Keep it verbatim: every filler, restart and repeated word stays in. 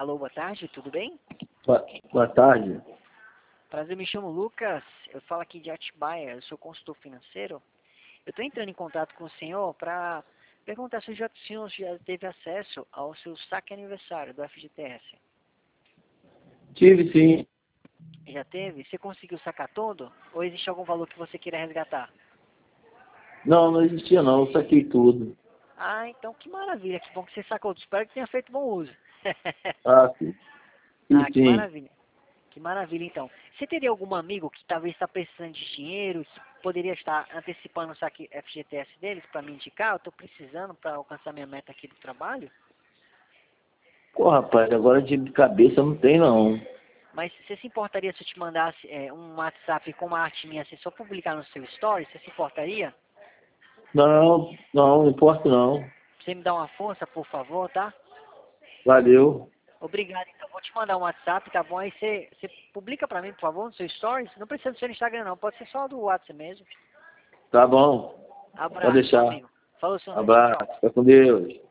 Alô, boa tarde, tudo bem? Boa, boa tarde. Prazer, me chamo Lucas, eu falo aqui de Atibaia, eu sou consultor financeiro. Eu estou entrando em contato com o senhor para perguntar se o já- senhor já teve acesso ao seu saque aniversário do F G T S. Tive sim. Já teve? Você conseguiu sacar todo? Ou existe algum valor que você queira resgatar? Não, não existia não, eu saquei tudo. Ah, então que maravilha, que bom que você sacou. Espero que tenha feito bom uso. Ah, sim. Ah, Sim, que sim. maravilha. Que maravilha, então. Você teria algum amigo que talvez está precisando de dinheiro, que poderia estar antecipando o saque F G T S deles para me indicar? Eu estou precisando para alcançar minha meta aqui do trabalho. Pô, rapaz, agora de cabeça não tem não. Mas você se importaria se eu te mandasse é, um WhatsApp com uma arte minha, assim, só publicar no seu story? Você se importaria? Não, não, não importa não. Você me dá uma força, por favor, tá? Valeu. Obrigado, então. Vou te mandar um WhatsApp, tá bom? Aí você, você publica para mim, por favor, no seu stories. Não precisa ser no Instagram, não. Pode ser só do WhatsApp mesmo. Tá bom. Pode Abraço, meu deixar. amigo. Falou, seu nome. Tchau, Abraço. tchau. Fica com Deus.